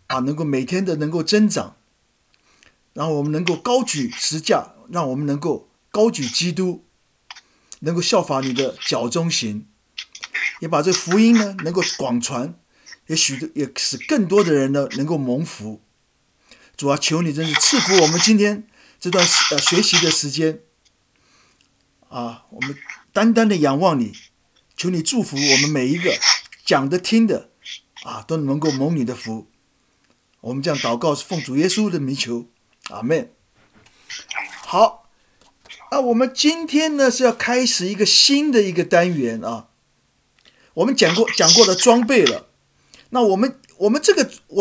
能够每天的能够增长，然后我们能够高举十架，让我们能够高举基督，能够效法你的脚中行，也把这福音呢能够广传，也使更多的人呢能够蒙福。主啊，求你真是赐福我们今天这段学习的时间我们单单的仰望你，求你祝福我们每一个讲的听的都能够蒙你的福。我们这样祷告是奉主耶稣的名求，阿们。好，我们今天呢是要开始一个新的一个单元我们讲过的装备了。那我们这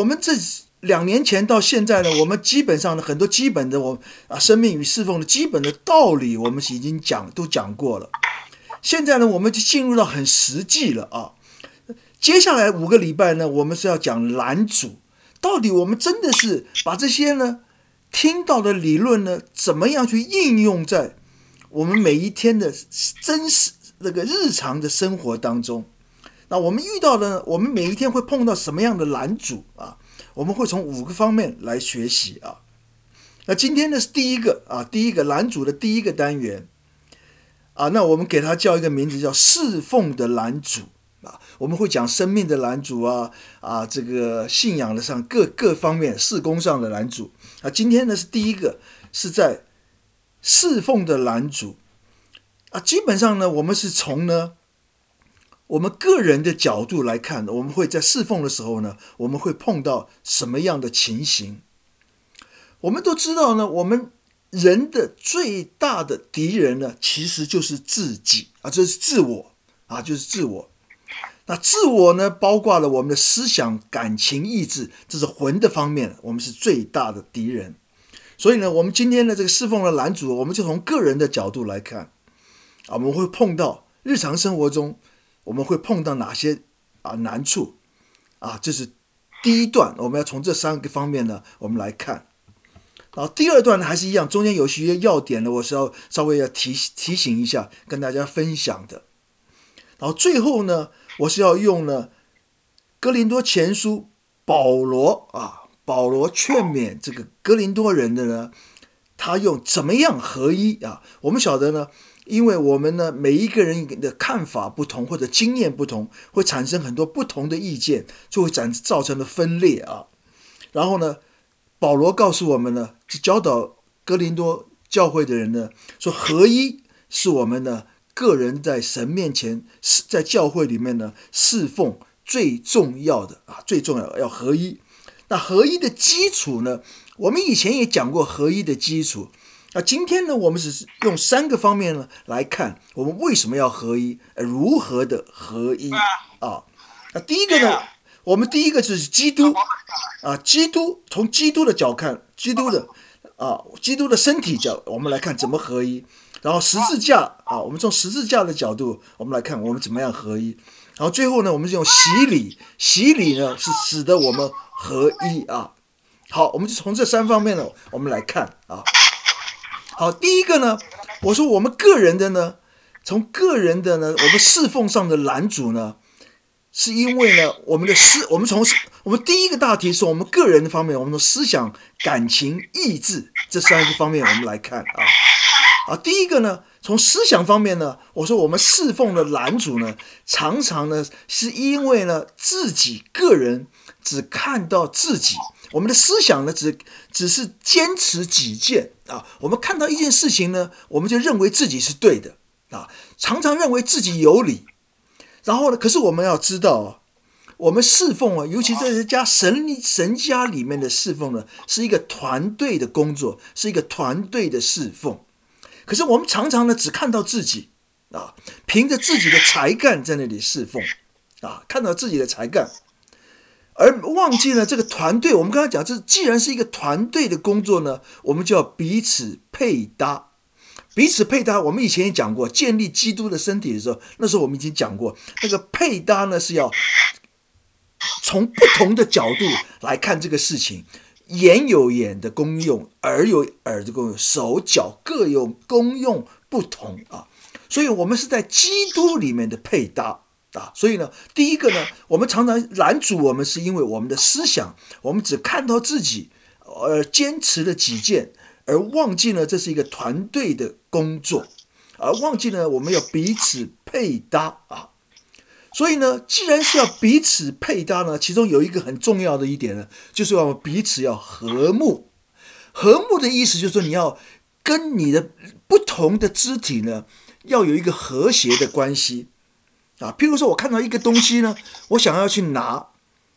2年前到现在呢，我们基本上呢很多基本的生命与侍奉的基本的道理，我们已经都讲过了。现在呢，我们就进入到很实际了接下来5个礼拜呢，我们是要讲拦阻。到底我们真的是把这些呢听到的理论呢，怎么样去应用在我们每一天的真实这个日常的生活当中？那我们遇到的呢，我们每一天会碰到什么样的拦阻我们会从5个方面来学习那今天呢是第一个拦阻的第一个单元那我们给它叫一个名字叫侍奉的拦阻我们会讲生命的拦阻这个信仰的上各方面事工上的拦阻今天呢是第一个，是在侍奉的拦阻基本上呢，我们是从呢我们个人的角度来看，我们会在侍奉的时候呢，我们会碰到什么样的情形？我们都知道呢，我们人的最大的敌人呢，其实就是自己这是自我就是自我。那自我呢，包括了我们的思想、感情、意志，这是魂的方面，我们是最大的敌人。所以呢，我们今天的这个侍奉的拦阻，我们就从个人的角度来看我们会碰到日常生活中，我们会碰到哪些难处这是第一段，我们要从这3个方面呢，我们来看。然后第二段呢，还是一样，中间有些要点呢，我是要稍微要提醒一下，跟大家分享的。然后最后呢，我是要用呢哥林多前书保罗劝勉这个哥林多人的呢，他用怎么样合一我们晓得呢，因为我们呢每一个人的看法不同或者经验不同，会产生很多不同的意见，就会造成了分裂然后呢，保罗告诉我们呢，教导哥林多教会的人呢，说合一是我们呢个人在神面前，在教会里面呢侍奉最重要的最重要的要合一。那合一的基础呢，我们以前也讲过合一的基础今天呢，我们只是用3个方面呢来看，我们为什么要合一，如何的合一那第一个呢，我们第一个就是基督基督，从基督的角看，基督的身体角，我们来看怎么合一。然后十字架我们从十字架的角度，我们来看我们怎么样合一。然后最后呢，我们是用洗礼呢是使得我们合一好，我们就从这3方面呢，我们来看好，第一个呢，我说我们个人的呢，从个人的呢，我们侍奉上的拦阻呢，是因为呢，我们第一个大题是我们个人的方面，我们从思想、感情、意志这3个方面我们来看第一个呢，从思想方面呢，我说我们侍奉的拦阻呢，常常呢是因为呢自己个人只看到自己，我们的思想呢只是坚持己见我们看到一件事情呢，我们就认为自己是对的常常认为自己有理。然后呢，可是我们要知道我们侍奉尤其在这家神家里面的侍奉呢，是一个团队的工作，是一个团队的侍奉。可是我们常常呢只看到自己凭着自己的才干在那里侍奉看到自己的才干，而忘记了这个团队。我们刚才讲，这既然是一个团队的工作呢，我们就要彼此配搭。彼此配搭，我们以前也讲过，建立基督的身体的时候，那时候我们已经讲过，那个配搭呢是要从不同的角度来看这个事情。眼有眼的功用，耳有耳的功用，手脚各有功用不同所以我们是在基督里面的配搭所以呢，第一个呢，我们常常拦阻我们，是因为我们的思想，我们只看到自己，坚持了己见，而忘记了这是一个团队的工作，而忘记了我们要彼此配搭所以呢，既然是要彼此配搭呢，其中有一个很重要的一点呢，就是要彼此要和睦。和睦的意思就是说，你要跟你的不同的肢体呢，要有一个和谐的关系譬如说我看到一个东西呢，我想要去拿，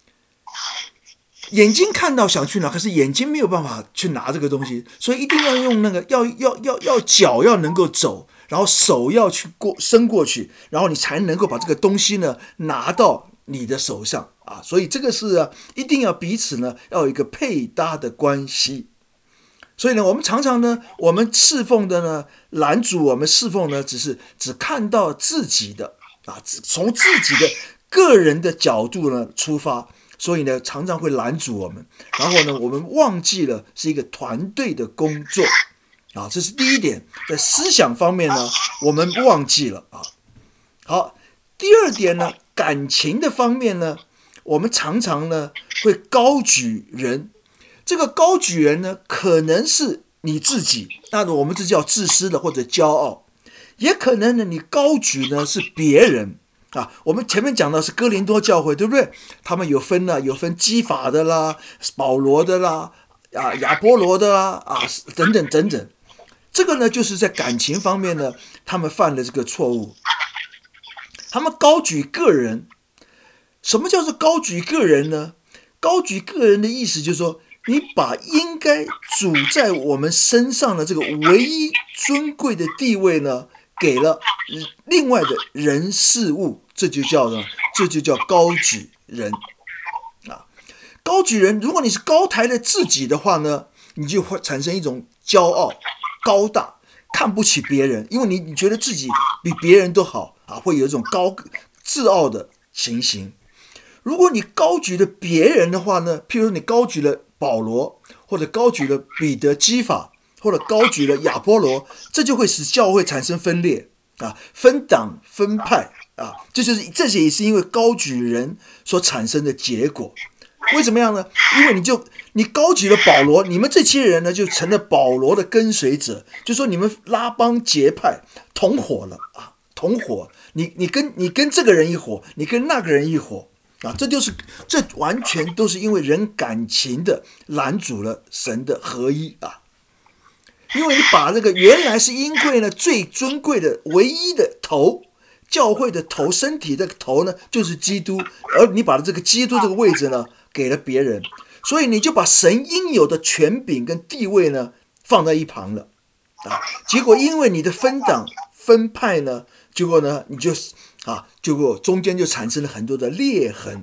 眼睛看到想去拿，可是眼睛没有办法去拿这个东西，所以一定要用那个要脚要能够走，然后手要去伸过去，然后你才能够把这个东西呢拿到你的手上所以这个是一定要彼此呢要有一个配搭的关系。所以呢，我们常常呢，我们侍奉的呢，拦阻我们侍奉呢，只看到自己的从自己的个人的角度呢出发，所以呢，常常会拦阻我们。然后呢，我们忘记了是一个团队的工作这是第一点，在思想方面呢，我们忘记了好，第二点呢，感情的方面呢，我们常常呢会高举人。这个高举人呢，可能是你自己，那我们这叫自私的或者骄傲，也可能呢，你高举呢是别人我们前面讲到是哥林多教会，对不对？他们有分基法的啦，保罗的啦，亚波罗的啦，等等等等。这个呢，就是在感情方面呢，他们犯了这个错误。他们高举个人。什么叫做高举个人呢？高举个人的意思就是说，你把应该主在我们身上的这个唯一尊贵的地位呢，给了另外的人事物，这就叫高举人高举人，如果你是高抬了自己的话呢，你就会产生一种骄傲、高大，看不起别人，因为你觉得自己比别人都好会有一种自傲的情形。如果你高举了别人的话呢，譬如你高举了保罗，或者高举了彼得、基法，或者高举了亚波罗，这就会使教会产生分裂分党分派这些也是因为高举人所产生的结果。为什么样呢？因为你高举了保罗，你们这些人呢就成了保罗的跟随者，就说你们拉帮结派，同伙了同伙，你跟这个人一伙，你跟那个人一伙这完全都是因为人感情的拦阻了神的合一因为你把那个原来是因贵呢最尊贵的唯一的头，教会的头，身体的头呢就是基督，而你把这个基督这个位置呢给了别人，所以你就把神应有的权柄跟地位呢放在一旁了结果因为你的分党分派呢，结果呢你结果中间就产生了很多的裂痕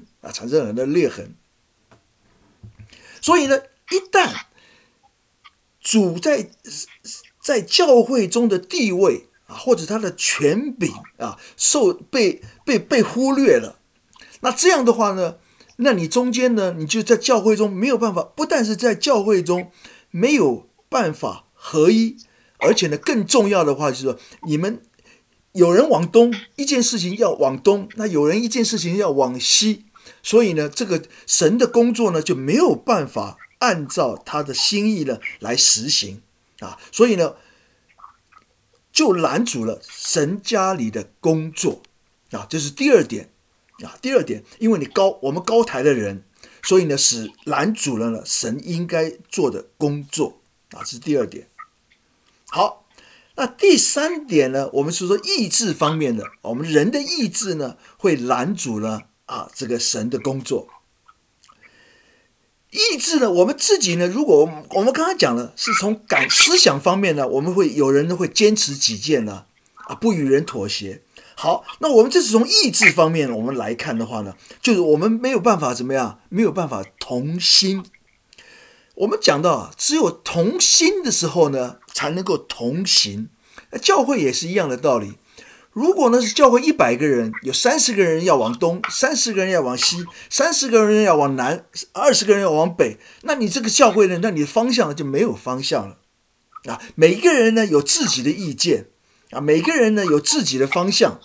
所以呢，一旦主在教会中的地位或者他的权柄被忽略了，那这样的话呢，那你中间呢，你就在教会中没有办法，不但是在教会中没有办法合一，而且呢，更重要的话就是说，你们有人往东，一件事情要往东，那有人一件事情要往西，所以呢，这个神的工作呢就没有办法按照他的心意呢来实行所以呢，就拦阻了神家里的工作这是第二点因为我们高抬的人，所以呢，使拦阻了神应该做的工作这是第二点。好。那第三点呢，我们是说意志方面的，我们人的意志呢会拦阻了这个神的工作。意志呢，我们自己呢，如果我们刚才讲了，是从思想方面呢，我们有人会坚持己见呢不与人妥协。好，那我们这是从意志方面我们来看的话呢，就是我们没有办法怎么样，没有办法同心。我们讲到只有同心的时候呢，才能够同行。教会也是一样的道理。如果呢是教会100个人，有30个人要往东，30个人要往西，30个人要往南，20个人要往北，那你这个教会呢，那你的方向就没有方向了每个人呢有自己的意见每个人呢有自己的方向，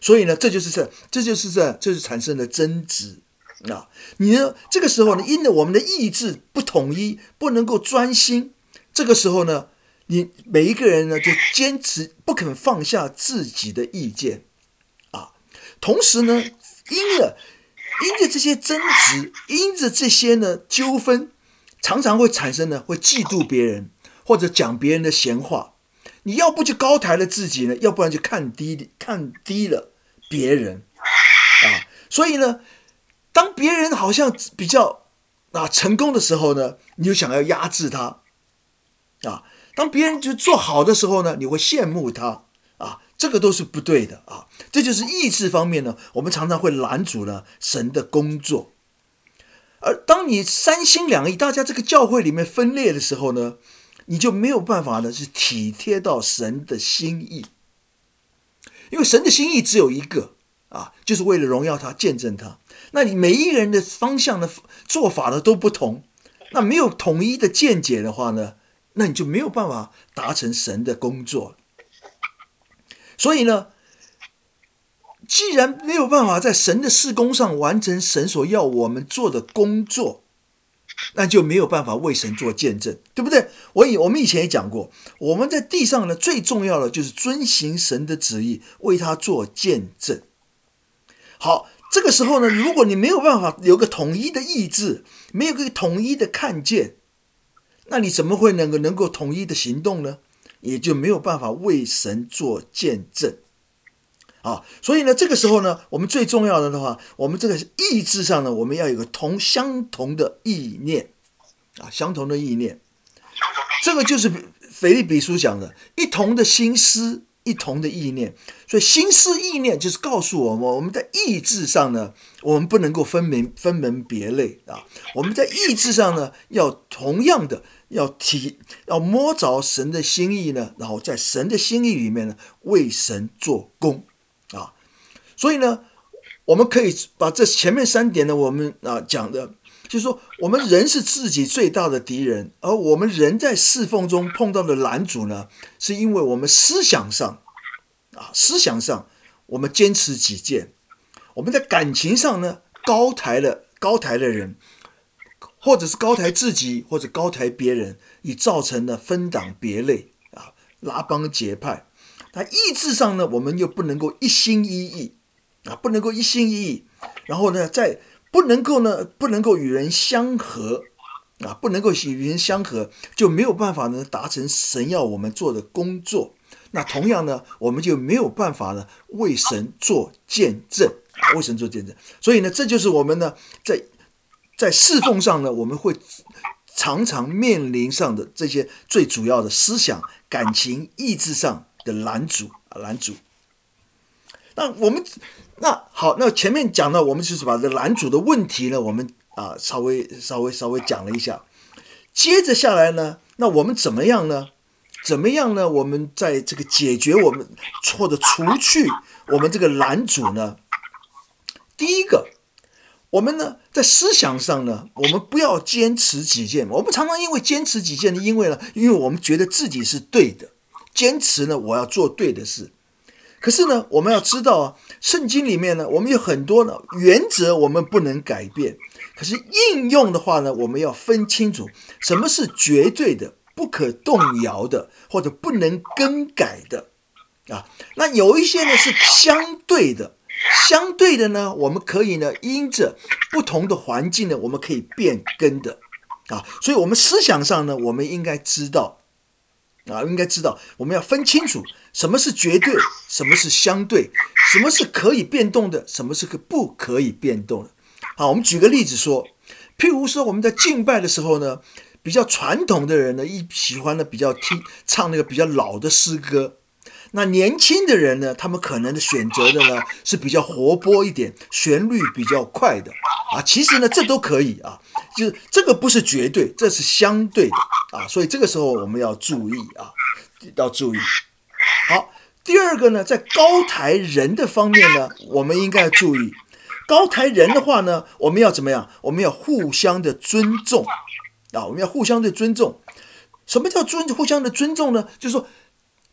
所以呢，这就是产生了争执啊。你呢，这个时候呢，因为我们的意志不统一，不能够专心，这个时候呢，你每一个人呢就坚持不肯放下自己的意见啊。同时呢，因着这些争执，因着这些呢纠纷，常常会产生呢会嫉妒别人，或者讲别人的闲话。你要不就高抬了自己呢，要不然就看低了别人啊。所以呢，当别人好像比较成功的时候呢，你就想要压制他啊。当别人就做好的时候呢，你会羡慕他啊。这个都是不对的啊。这就是意志方面呢，我们常常会拦阻了神的工作。而当你三心两意，大家这个教会里面分裂的时候呢，你就没有办法呢，是体贴到神的心意，因为神的心意只有一个啊，就是为了荣耀他，见证他。那你每一个人的方向的做法呢都不同，那没有统一的见解的话呢，那你就没有办法达成神的工作。所以呢，既然没有办法在神的事工上完成神所要我们做的工作，那就没有办法为神做见证，对不对？我们以前也讲过，我们在地上呢，最重要的就是遵行神的旨意，为他做见证。好，这个时候呢，如果你没有办法有个统一的意志，没有个统一的看见，那你怎么会能够统一的行动呢？也就没有办法为神做见证啊。所以呢，这个时候呢，我们最重要的话，我们这个意志上呢，我们要有个相同的意念啊，相同的意念。这个就是腓立比书讲的，一同的心思，一同的意念。所以心思意念就是告诉我们，我们在意志上呢，我们不能够分门别类啊。我们在意志上呢，要同样的要摸着神的心意呢，然后在神的心意里面呢，为神做工啊。所以呢，我们可以把这前面3点呢，我们讲的，就是说，我们人是自己最大的敌人，而我们人在侍奉中碰到的拦阻呢，是因为我们思想上我们坚持己见，我们在感情上呢高抬了人，或者是高抬自己，或者高抬别人，以造成了分党别类啊，拉帮结派。那意志上呢，我们又不能够一心一意啊，不能够一心一意，然后呢，不能够与人相合啊，不能够与人相合，就没有办法呢达成神要我们做的工作。那同样呢，我们就没有办法呢为神做见证，为神做见证。所以呢，这就是我们呢在侍奉上呢，我们会常常面临上的这些最主要的思想、感情、意志上的拦阻。那前面讲到，我们就是把这拦阻的问题呢，我们稍微讲了一下。接着下来呢，那我们怎么样呢？我们在这个解决我们或者除去我们这个拦阻呢？第一个，我们呢在思想上呢，我们不要坚持己见。我们常常因为坚持己见，因为我们觉得自己是对的，坚持呢我要做对的事。可是呢，我们要知道圣经里面呢，我们有很多呢原则我们不能改变，可是应用的话呢，我们要分清楚什么是绝对的、不可动摇的，或者不能更改的啊。那有一些呢是相对的呢，我们可以呢因着不同的环境呢，我们可以变更的啊。所以我们思想上呢，我们应该知道，我们要分清楚什么是绝对，什么是相对，什么是可以变动的，什么是不可以变动的。好，我们举个例子说，譬如说我们在敬拜的时候呢，比较传统的人呢，喜欢呢唱那个比较老的诗歌。那年轻的人呢，他们可能选择的呢是比较活泼一点，旋律比较快的啊。其实呢，这都可以啊，就是这个不是绝对，这是相对的啊。所以这个时候我们要注意啊，要注意。好，第二个呢，在高抬人的方面呢，我们应该要注意。高抬人的话呢，我们要怎么样？我们要互相的尊重啊，我们要互相的尊重。什么叫互相的尊重呢？就是说，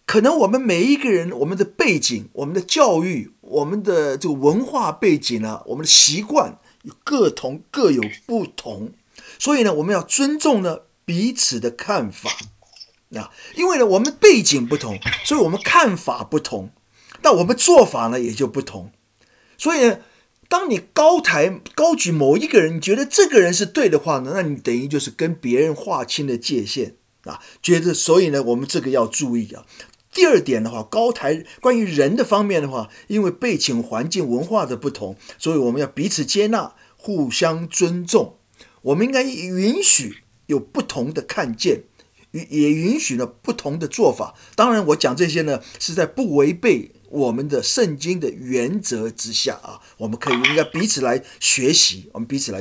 可能我们每一个人，我们的背景、我们的教育、我们的这个文化背景啊，我们的习惯各有不同，所以呢，我们要尊重呢彼此的看法啊，因为呢我们背景不同，所以我们看法不同，那我们做法呢也就不同，所以呢，当你高举某一个人，你觉得这个人是对的话呢，那你等于就是跟别人划清了界限啊，觉得所以呢，我们这个要注意啊。第二点的话，关于人的方面的话，因为背景、环境、文化的不同，所以我们要彼此接纳，互相尊重。我们应该允许有不同的看见，也允许了不同的做法。当然，我讲这些呢，是在不违背我们的圣经的原则之下啊，我们应该彼此来学习，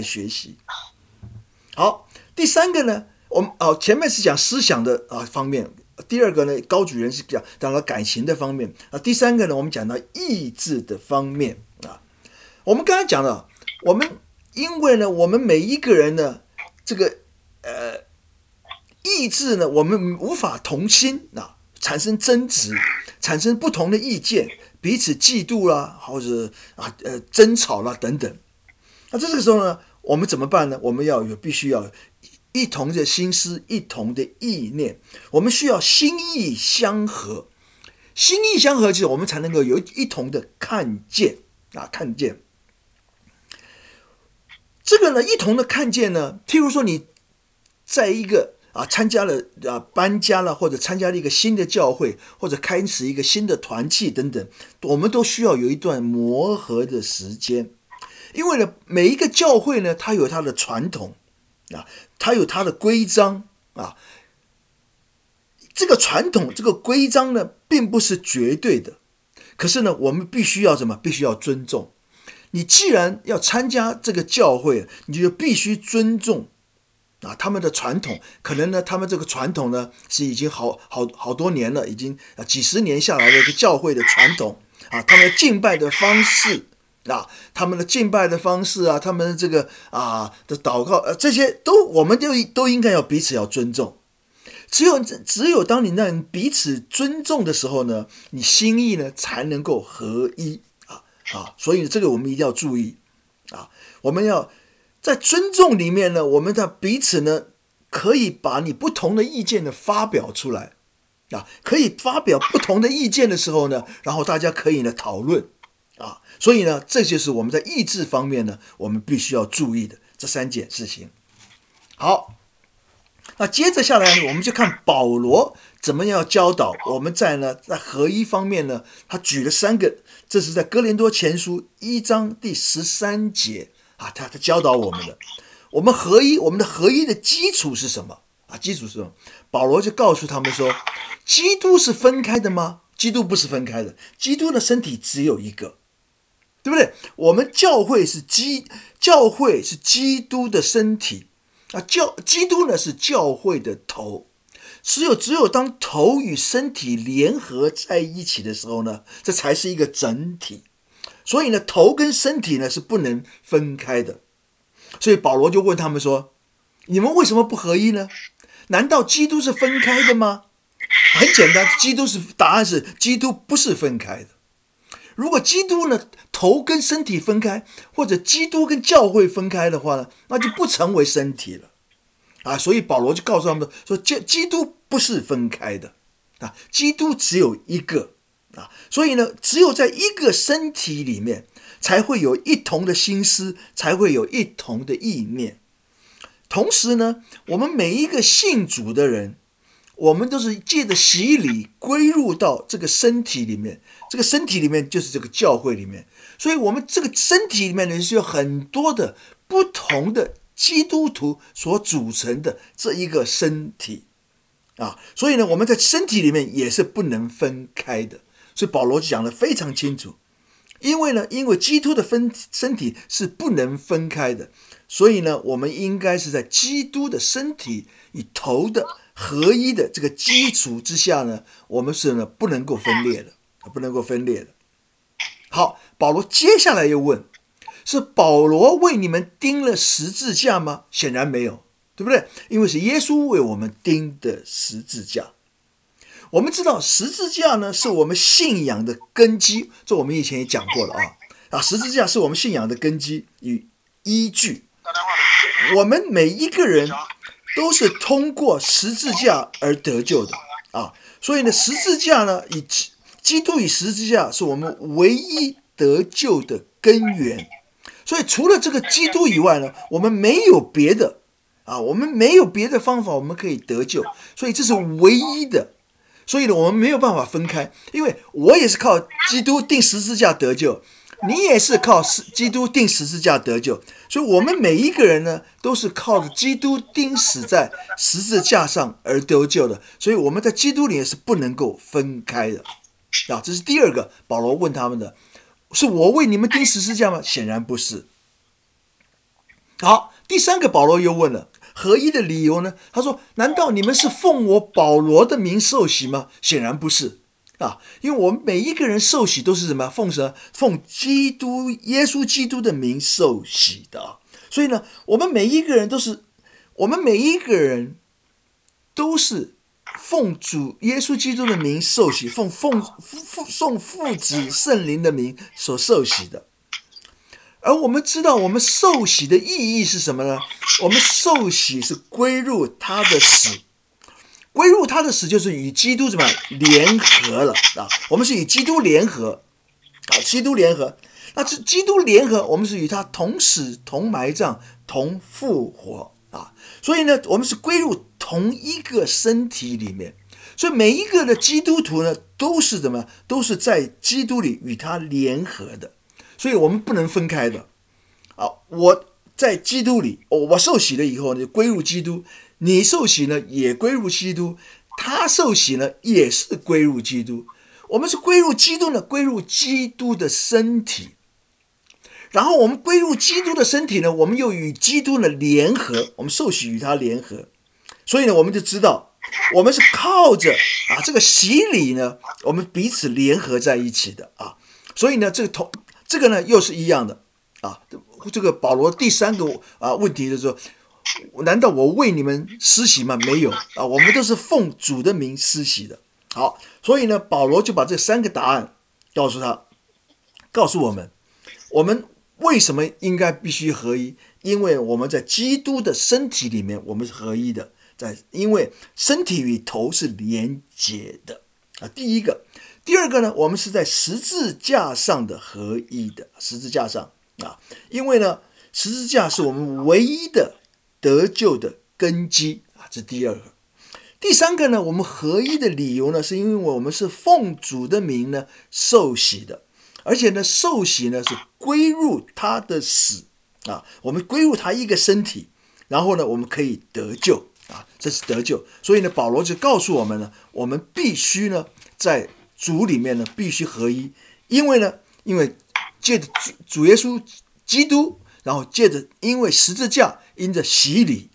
好，第三个呢，我们前面是讲思想的方面，第二个呢，高举人是讲到感情的方面啊，第三个呢，我们讲到意志的方面啊。我们刚才讲了，因为呢，我们每一个人呢，这个意志呢，我们无法同心啊，产生争执，产生不同的意见，彼此嫉妒啦，或者争吵啦等等。那这个时候呢，我们怎么办呢？我们必须要一同的心思，一同的意念，我们需要心意相合。心意相合，就是我们才能够有一同的看见。这个呢，一同的看见呢，譬如说你在一个参加了搬家了，或者参加了一个新的教会，或者开始一个新的团契等等，我们都需要有一段磨合的时间。因为呢，每一个教会呢，它有它的传统它有它的规章这个传统这个规章呢，并不是绝对的，可是呢，我们必须要尊重。你既然要参加这个教会，你就必须尊重他们的传统。可能呢，他们这个传统呢，是已经好多年了，已经几十年下来的一个教会的传统他们的敬拜的方式他们的这个的祷告这些我们都应该要彼此要尊重。只有当你让彼此尊重的时候呢，你心意呢才能够合一所以这个我们一定要注意我们要在尊重里面呢，我们的彼此呢可以把你不同的意见呢发表出来可以发表不同的意见的时候呢，然后大家可以呢讨论所以呢，这就是我们在意志方面呢，我们必须要注意的这三件事情。好，那接着下来呢，我们就看保罗怎么样教导我们在合一方面呢，他举了3个，这是在哥林多前书1章第13节他教导我们的。我们的合一的基础是什么保罗就告诉他们说，基督是分开的吗？基督不是分开的，基督的身体只有一个，对不对？我们教会是基督的身体基督呢是教会的头。只有当头与身体联合在一起的时候呢，这才是一个整体。所以呢，头跟身体呢是不能分开的。所以保罗就问他们说，你们为什么不合一呢？难道基督是分开的吗？很简单，答案是基督不是分开的。如果基督呢头跟身体分开，或者基督跟教会分开的话呢，那就不成为身体了所以保罗就告诉他们说，基督不是分开的基督只有一个所以呢，只有在一个身体里面，才会有一同的心思，才会有一同的意念。同时呢，我们每一个信主的人，我们都是借着洗礼归入到这个身体里面，这个身体里面就是这个教会里面。所以我们这个身体里面呢，是有很多的不同的基督徒所组成的这一个身体所以呢，我们在身体里面也是不能分开的。所以保罗讲得非常清楚，因为基督的身体是不能分开的，所以呢，我们应该是在基督的身体与头的合一的这个基础之下呢，我们是不能够分裂的。好，保罗接下来又问，是保罗为你们钉了十字架吗？显然没有，对不对？因为是耶稣为我们钉的十字架。 我们知道十字架呢是我们信仰的根基，这我们以前也讲过了十字架是我们信仰的根基与依据。我们每一个人都是通过十字架而得救的所以呢，十字架呢，基督与十字架是我们唯一得救的根源。所以除了这个基督以外呢，我们没有别的我们没有别的方法我们可以得救，所以这是唯一的。所以呢，我们没有办法分开，因为我也是靠基督钉十字架得救，你也是靠基督钉十字架得救，所以我们每一个人呢，都是靠着基督钉死在十字架上而得救的，所以我们在基督里是不能够分开的这是第二个保罗问他们的，是我为你们钉十字架吗？显然不是。好，第三个保罗又问了，合一的理由呢？他说，难道你们是奉我保罗的名受洗吗？显然不是因为我们每一个人受洗都是什么？奉基督耶稣基督的名受洗的所以呢，我们每一个人都是奉主耶稣基督的名受洗，奉父子圣灵的名所受洗的。而我们知道我们受洗的意义是什么呢？我们受洗是归入他的死，归入他的死就是与基督怎么联合了我们是与基督联合基督联合。那这基督联合，我们是与他同死同埋葬同复活所以呢，我们是归入同一个身体里面。所以每一个的基督徒呢，都是怎么？都是在基督里与他联合的。所以我们不能分开的我在基督里我受洗了以后呢，归入基督，你受洗呢也归入基督，他受洗呢也是归入基督。我们是归入基督呢，归入基督的身体，然后我们归入基督的身体呢，我们又与基督呢联合，我们受洗与他联合。所以呢，我们就知道我们是靠着这个洗礼呢，我们彼此联合在一起的所以呢，这个呢又是一样的这个保罗第三个问题就是说，难道我为你们施洗吗？没有我们都是奉主的名施洗的。好，所以呢，保罗就把这三个答案告诉我们，我们为什么应该必须合一？因为我们在基督的身体里面，我们是合一的。因为身体与头是连结的第一个。第二个呢，我们是在十字架上的合一的，十字架上因为呢，十字架是我们唯一的得救的根基这是第二个。第三个呢，我们合一的理由呢，是因为我们是奉主的名呢受洗的，而且呢，受洗呢是归入他的死我们归入他一个身体，然后呢，我们可以得救这是得救。所以呢，保罗就告诉我们呢，我们必须呢在主里面呢必须合一，因为借着主耶稣基督，然后因为十字架，因着洗礼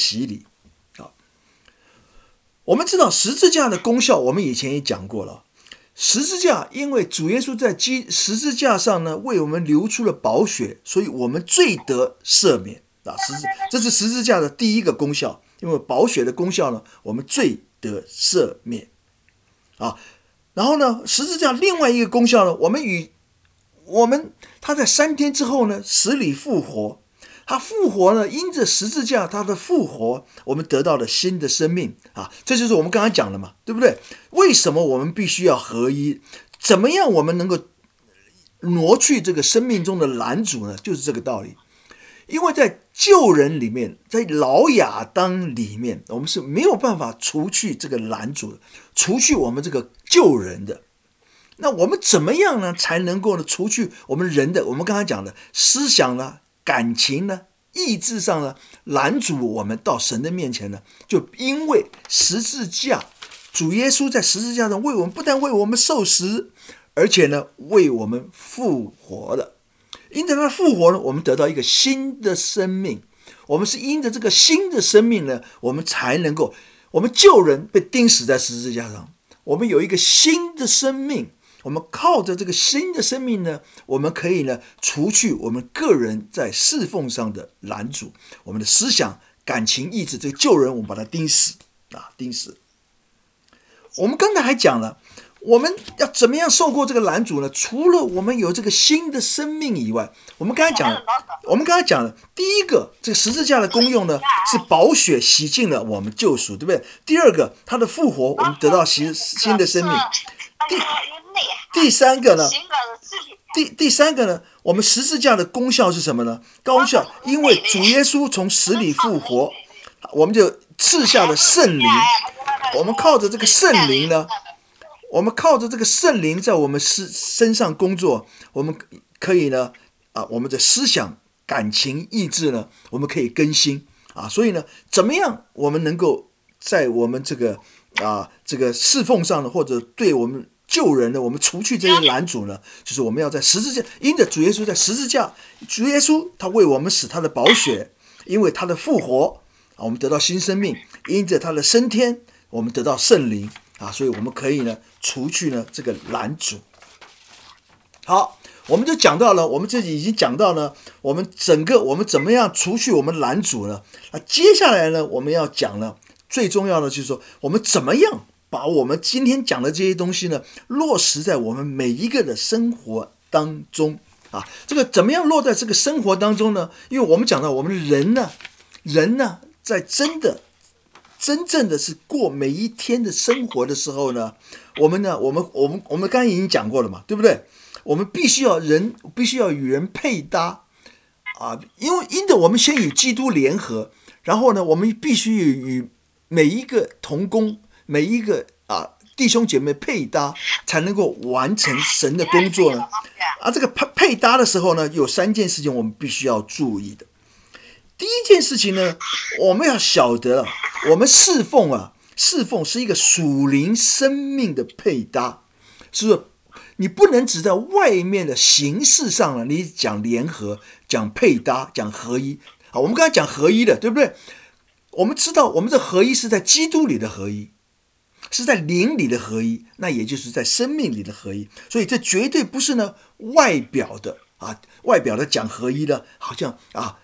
我们知道十字架的功效，我们以前也讲过了。十字架，因为主耶稣在十字架上呢为我们流出了宝血，所以我们罪得赦免这是十字架的第一个功效。因为宝血的功效呢，我们罪得赦免然后呢，十字架另外一个功效呢，他在3天之后呢死里复活，他复活呢，因着十字架他的复活，我们得到了新的生命这就是我们刚才讲的嘛，对不对？为什么我们必须要合一？怎么样我们能够挪去这个生命中的拦阻呢？就是这个道理。因为在旧人里面，在老亚当里面，我们是没有办法除去这个拦阻的，除去我们这个旧人的。那我们怎么样呢才能够呢除去我们人的，我们刚才讲的思想呢、感情呢、意志上呢拦阻我们到神的面前呢？就因为十字架，主耶稣在十字架上为我们，不但为我们受死，而且呢为我们复活了。因着他复活呢，我们得到一个新的生命。我们是因着这个新的生命呢，我们才能够，我们旧人被钉死在十字架上，我们有一个新的生命。我们靠着这个新的生命呢，我们可以呢除去我们个人在侍奉上的拦阻，我们的思想、感情、意志，这个旧人我们把它钉死。 我们刚才还讲了，我们要怎么样受过这个拦阻呢？除了我们有这个新的生命以外，我们刚才讲了，第一个，这个十字架的功用呢，是宝血洗净了我们救赎，对不对？第二个，它的复活，我们得到新的生命。第三个呢？第三个呢？我们十字架的功效是什么呢？功效，因为主耶稣从死里复活，我们就赐下了圣灵。我们靠着这个圣灵呢，在我们身上工作，我们可以呢，我们的思想、感情、意志呢，我们可以更新啊。所以呢，怎么样我们能够在我们这个侍奉上呢，或者对我们救人呢，我们除去这些拦阻呢，就是我们要在十字架，因着主耶稣在十字架，主耶稣他为我们使他的宝血，因为他的复活我们得到新生命，因着他的升天，我们得到圣灵所以我们可以呢除去呢这个拦阻。好，我们就讲到了，我们这里已经讲到呢，我们怎么样除去我们拦阻呢？接下来呢，我们要讲了，最重要的就是说，我们怎么样把我们今天讲的这些东西呢，落实在我们每一个的生活当中这个怎么样落在这个生活当中呢？因为我们讲到我们人呢，在真正的是过每一天的生活的时候呢，我们刚才已经讲过了嘛，对不对？我们必须要与人配搭因着我们先与基督联合，然后呢，我们必须与每一个同工、每一个弟兄姐妹配搭，才能够完成神的工作呢。这个配搭的时候呢，有3件事情我们必须要注意的。第一件事情呢，我们要晓得我们侍奉是一个属灵生命的配搭，是不是？你不能只在外面的形式上呢，你讲联合、讲配搭、讲合一我们刚才讲合一的，对不对？我们知道我们的合一是在基督里的合一，是在灵里的合一，那也就是在生命里的合一。所以这绝对不是呢外表的讲合一的，好像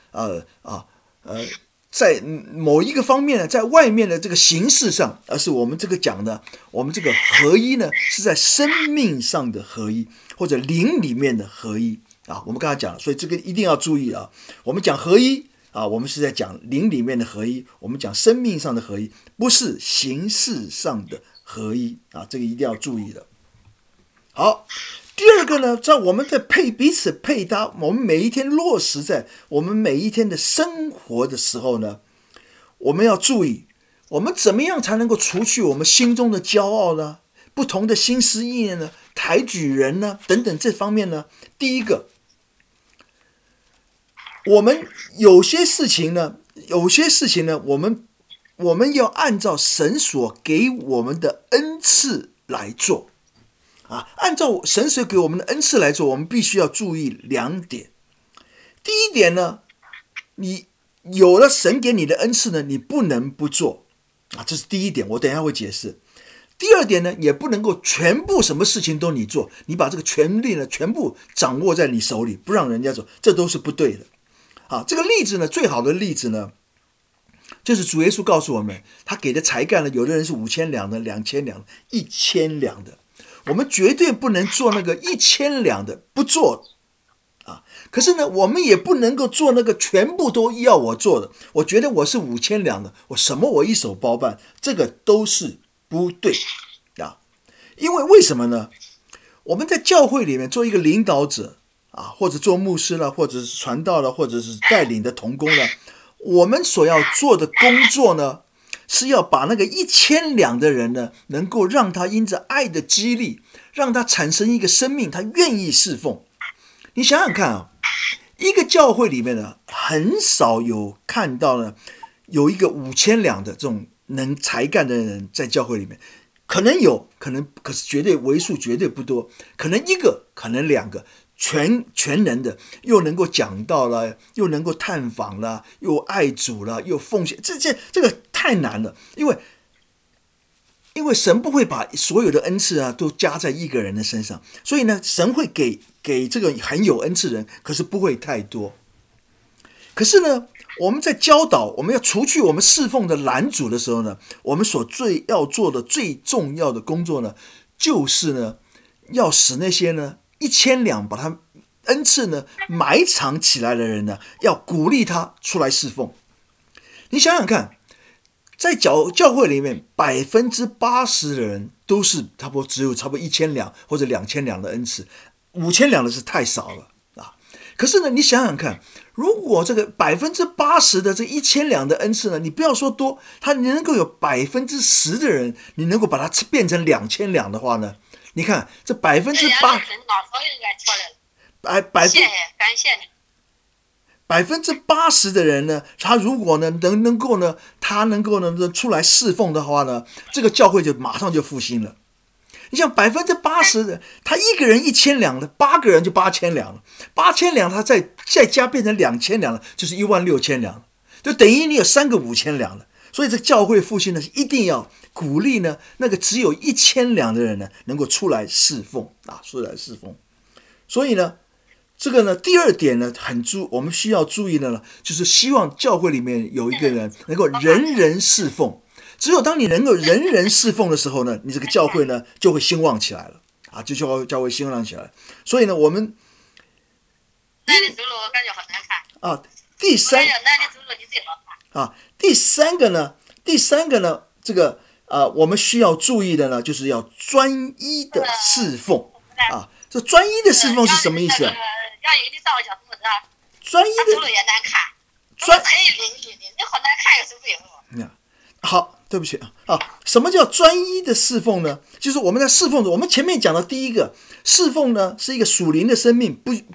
在某一个方面呢，在外面的这个形式上，而是我们这个讲的，我们这个合一呢，是在生命上的合一，或者灵里面的合一我们刚才讲了，所以这个一定要注意我们讲合一我们是在讲灵里面的合一，我们讲生命上的合一，不是形式上的合一这个一定要注意的。好，第二个呢，在我们在彼此配搭，我们每一天落实在我们每一天的生活的时候呢，我们要注意，我们怎么样才能够除去我们心中的骄傲呢？不同的心思意念呢？抬举人呢？等等这方面呢？第一个，我们有些事情呢，我们要按照神所给我们的恩赐来做按照神所给我们的恩赐来做，我们必须要注意2点。第一点呢，你有了神给你的恩赐呢，你不能不做这是第一点，我等一下会解释。第二点呢，也不能够全部什么事情都你做，你把这个权力呢全部掌握在你手里，不让人家做，这都是不对的这个例子呢，最好的例子呢，就是主耶稣告诉我们，他给的才干呢，有的人是5000两的、2000两的、1000两的，我们绝对不能做那个1000两的，不做可是呢，我们也不能够做那个全部都要我做的。我觉得我是5000两的，我什么我一手包办，这个都是不对因为为什么呢？我们在教会里面做一个领导者或者做牧师了，或者是传道了，或者是带领的同工了，我们所要做的工作呢，是要把那个1000两的人呢，能够让他因着爱的激励，让他产生一个生命，他愿意侍奉。你想想看一个教会里面呢，很少有看到呢，有一个5000两的这种能才干的人在教会里面，可能有，可是绝对为数绝对不多，可能1个，可能2个，全能的，又能够讲道了，又能够探访了，又爱主了，又奉献，这个太难了，因为神不会把所有的恩赐都加在一个人的身上，所以呢，神会给这个很有恩赐的人，可是不会太多。可是呢， 我们在教导，我们要除去我们侍奉的拦阻的时候呢，我们要做的最重要的工作呢，就是呢，要使那些呢1000两把他恩赐呢埋藏起来的人呢，要鼓励他出来侍奉。你想想看，在教会里面，80%的人都是只有差不多1000两或者2000两的恩赐，5000两的是太少了啊。可是呢，你想想看，如果这个80%的这1000两的恩赐呢，你不要说多，你能够有10%的人，你能够把它变成2000两的话呢，你看这8%， 谢谢，感谢你。 80%的人呢，他如果呢能够呢出来侍奉的话呢，这个教会就马上就复兴了。你像80%的，他一个人1000两的，8个人就8000两了，8000两他再加变成2000两了，就是16000两了，就等于你有3个5000两了。所以这教会复兴呢，一定要鼓励呢那个只有1000两的人呢，能够出来侍奉啊，出来侍奉。所以呢，这个呢，第二点呢，我们需要注意的呢，就是希望教会里面有一个人能够人人侍奉。只有当你能够人人侍奉的时候呢，你这个教会呢就会兴旺起来了啊，就教会兴旺起来。所以呢，我们男的走路我感觉好难看啊，第三个呢，这个我们需要注意的呢，就是要专一的侍奉啊。这专一的侍奉是什么意思啊？ 杨宇，你上我叫什么的？ 专一的走路也难看，你好难看，有什么用？ 好，对不起啊。什么叫专一的侍奉呢？就是我们在侍奉我们前面讲的第一个侍奉呢，是一个属灵的生命，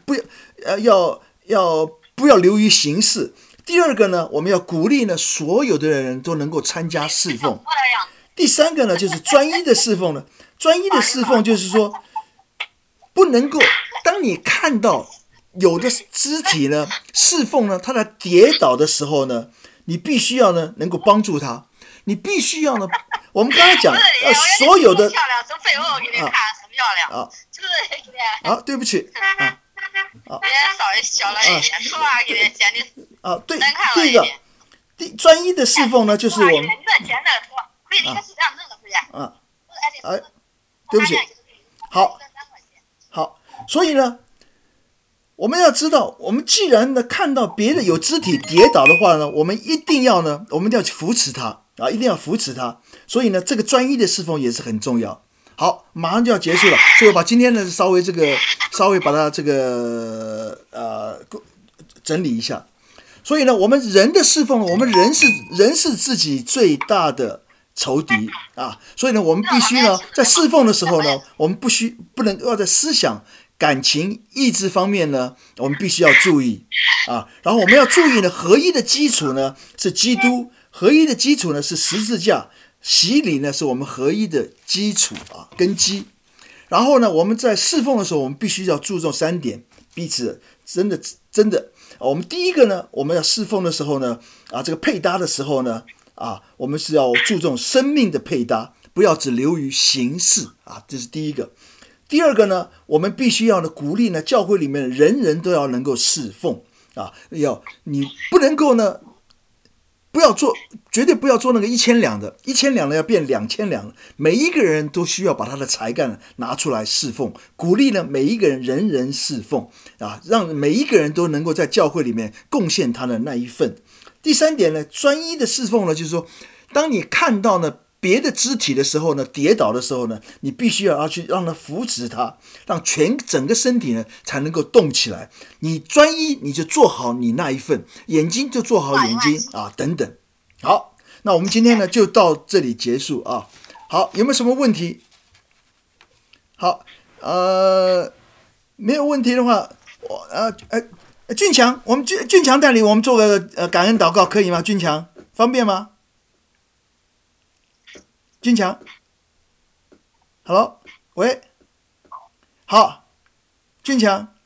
不要流于形式。第二个呢，我们要鼓励呢所有的人都能够参加侍奉。第三个呢，就是专一的侍奉呢。专一的侍奉就是说，不能够当你看到有的肢体呢侍奉呢，他在跌倒的时候呢，你必须要呢能够帮助他。你必须要呢，我们刚才讲，所有的对不起对，第一个专一的侍奉呢，就是我们对不起，好，所以呢，我们要知道，我们既然呢看到别的有肢体跌倒的话呢，我们一定要扶持他啊，一定要扶持他。所以呢，这个专一的侍奉也是很重要。好，马上就要结束了，所以我把今天呢稍微把它整理一下。所以呢，我们人的侍奉，我们人是自己最大的仇敌啊。所以呢，我们必须呢在侍奉的时候呢，我们不能要在思想、感情、意志方面呢，我们必须要注意啊。然后我们要注意呢，合一的基础呢是基督，合一的基础呢是十字架，洗礼呢是我们合一的基础啊，根基。然后呢，我们在侍奉的时候，我们必须要注重3点，彼此真的。我们第一个呢，我们要侍奉的时候呢，这个配搭的时候呢，我们是要注重生命的配搭，不要只流于形式啊，这是第一个。第二个呢，我们必须要呢鼓励呢，教会里面人人都要能够侍奉啊，你不能够呢，绝对不要做那个1000两的，1000两的要变2000两了。每一个人都需要把他的才干拿出来侍奉，鼓励呢每一个人人人侍奉啊，让每一个人都能够在教会里面贡献他的那一份。第三点呢，专一的侍奉呢，就是说，当你看到呢别的肢体的时候呢，跌倒的时候呢，你必须要去让他扶持他，让整个身体呢才能够动起来。你专一，你就做好你那一份，眼睛就做好眼睛啊，等等。好，那我们今天呢就到这里结束啊。好，有没有什么问题？好，没有问题的话，俊强，我们俊强带领我们做个感恩祷告，可以吗？俊强，方便吗？俊强 ，Hello， 喂，好，俊强，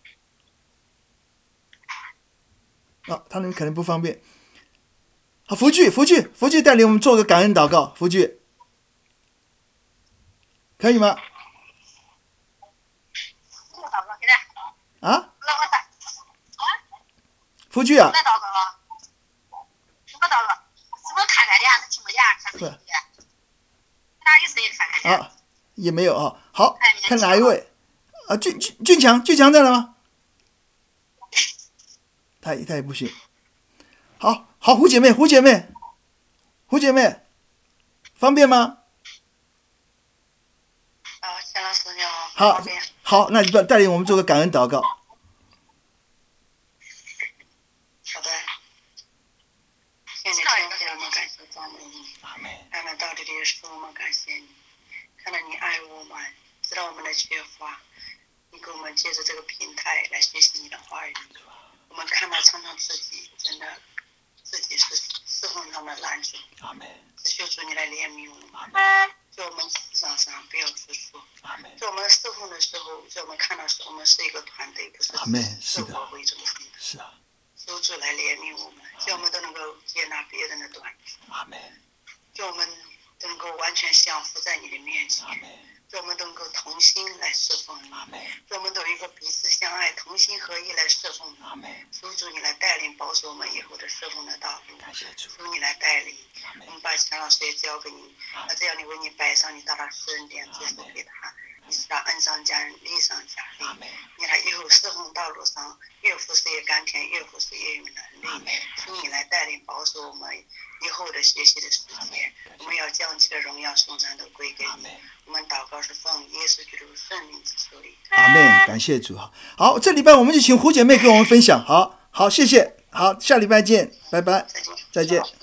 他们可能不方便。好，福聚带领我们做个感恩祷告，福聚，可以吗？福聚啊， 啊，也没有啊。好，看哪一位？啊，俊强在了吗？他也不行。好，胡姐妹，方便吗？ 钱老师你好。 好，那你带领我们做个感恩祷告。 好的。现在天父，我们感谢赞美你。 阿门。 看到道理的时候，我们感谢你，看到你爱我们，知道我们的缺乏，你给我们借着这个平台来学习你的话语。我们看到常常自己真的自己是侍奉上的拦阻。 阿门。 只求主你来怜悯我们。 阿门。 在我们职场上不要出错。 阿门。 在我们侍奉的时候，在我们看到时，我们是一个团队，不是自我为中心的。 是啊。 求主来怜悯我们，叫我们都能够接纳别人的短处。 阿门。 叫我们都能够完全降服在你的面前。阿门。叫我们都能够同心来侍奉你。阿门。叫我们都有一个彼此相爱、同心合一来侍奉你。阿门。求主你来带领，保守我们以后的侍奉的道路。 感谢主。 求你来带领。我们把钱老师也交给你，这样你为你摆上，你大大施恩典祝福给他。你使他恩上加恩，利上加利。你来以后侍奉道路上越服侍越甘甜，越服侍越有能力。求你来带领保守我们以后的学习的时间，我们要将其的荣耀颂赞都归给你。我们祷告是奉耶稣基督圣名之求的。 阿门，感谢主。好，这礼拜我们就请胡姐妹给我们分享。好，谢谢。好，下礼拜见，拜拜，再见。